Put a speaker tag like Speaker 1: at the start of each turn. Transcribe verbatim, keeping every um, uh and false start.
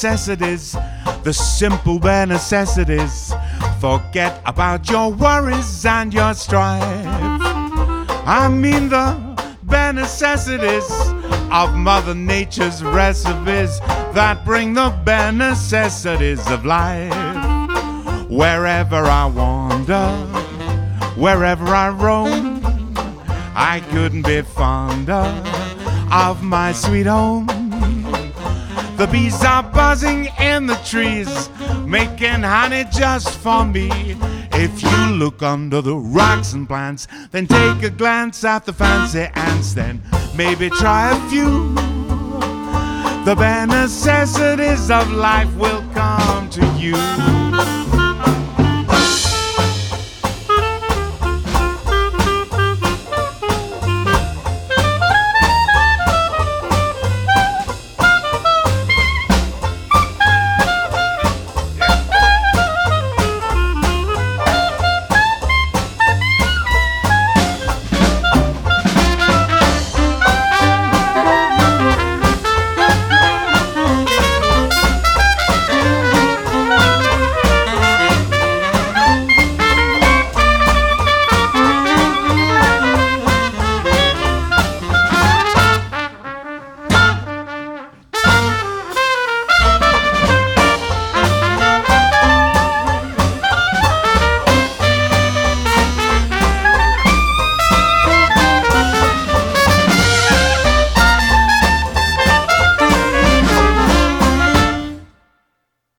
Speaker 1: necessities, the simple bare necessities. Forget about your worries and your strife. I mean the bare necessities of Mother Nature's recipes that bring the bare necessities of life. Wherever I wander, wherever I roam, I couldn't be fonder of my sweet home. The bees are buzzing in the trees, making honey just for me. If you look under the rocks and plants, then take a glance at the fancy ants, then maybe try a few. The bare necessities of life will come to you.